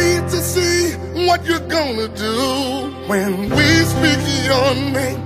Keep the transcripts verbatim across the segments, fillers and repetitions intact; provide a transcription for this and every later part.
wait to see what you're gonna do when we speak your name.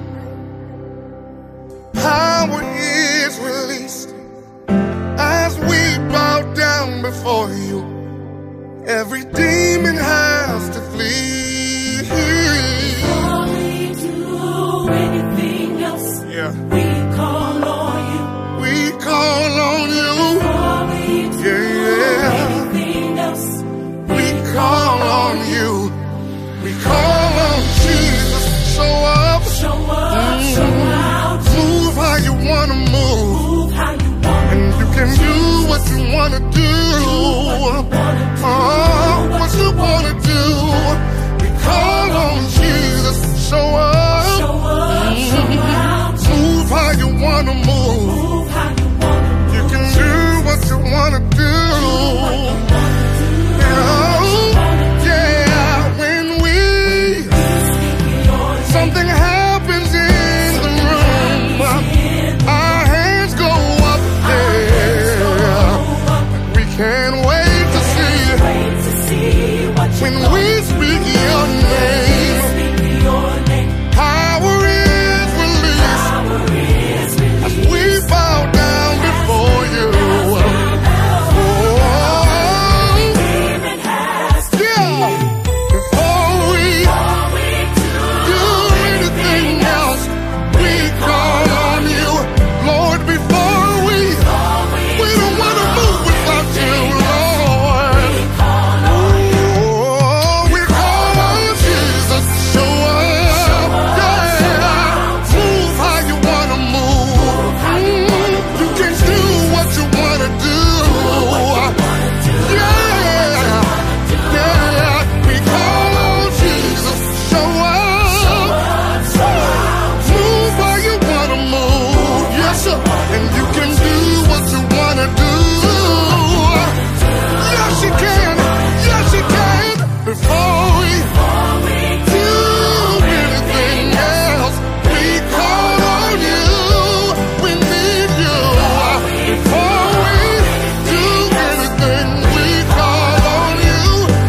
Power is released as we bow down before you. Every demon has to flee. Before we do anything else, Yeah. we call on you. We call on you. Before we do Yeah. anything else, We call on you. We call on Jesus. Show up. show up, show out, Move how you wanna move. move how you want. And you can do what you wanna do. Oh, what you wanna do. We call on Jesus. Show up. Show up, show out, Move how you wanna move. move how you want. You can do what you wanna do. Yeah, when we something happens in the room, our hands go up there. We can't wait to see Wait to see what you when we speak your name. speak your name. Power is released Power is released. as we bow down before you. Demon has to Yeah, before we all we do. do anything else, we call on you, Lord. Before we, we don't want to move without you, Lord. Oh, we call on Jesus. Show up, yeah. Move how you want to move. Mm, you can do what you want to do. Yeah, yeah. We call on Jesus. Show up. Move how you wanna move, yes sir. And you can do what you wanna do. Yes you can, yes you can. Before we do anything else, we call on you. We need you. Before we do anything, we call on you.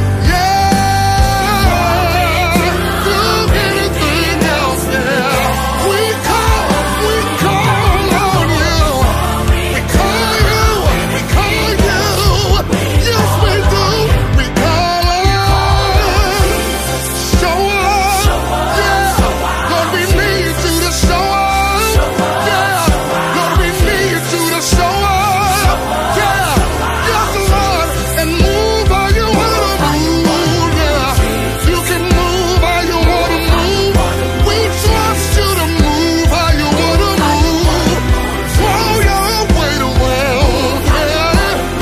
Yeah. Do anything else, yeah. We call, we call on you. We call you, we call you. Yes, we do. We call on. Show up, yeah. Lord, we need you to show up, yeah. Lord, we need you to show up, yeah. Yes, Lord, and move how you wanna move, yeah. You can move how you wanna move. We trust you to move how you wanna move. Throw your weight around, yeah.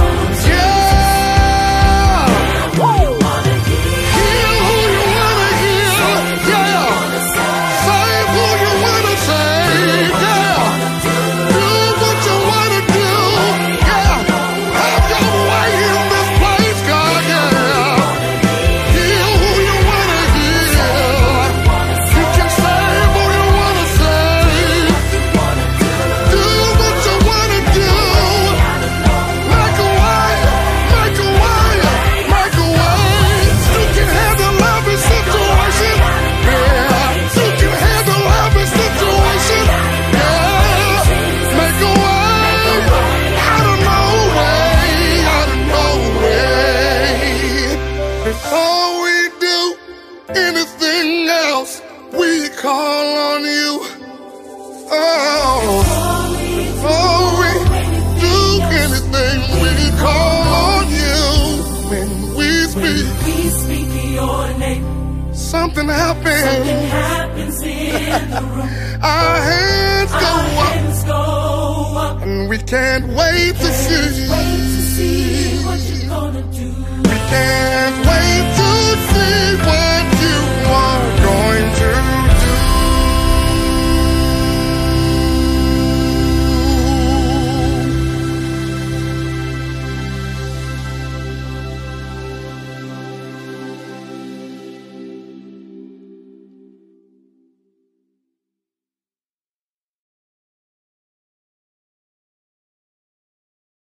Yeah. Heal who you wanna heal, yeah. Save who you wanna save, yeah. Do what you wanna do, yeah. Have your way in this place, God, yeah. Heal who you wanna heal. You can save who you wanna save. Do what you wanna do. Make a way, make a way, make a way. You can handle every situation, yeah. You can handle every situation, yeah. Make a way, out of no way, out of no way. Before we do anything else, we call on you. Oh, before we do anything, we call on you. When we speak, We speak your name. something happens. Something happens in the room. Our hands go Our up, hands go up. and we can't wait to see. Wait to see what you're gonna do. We can't wait to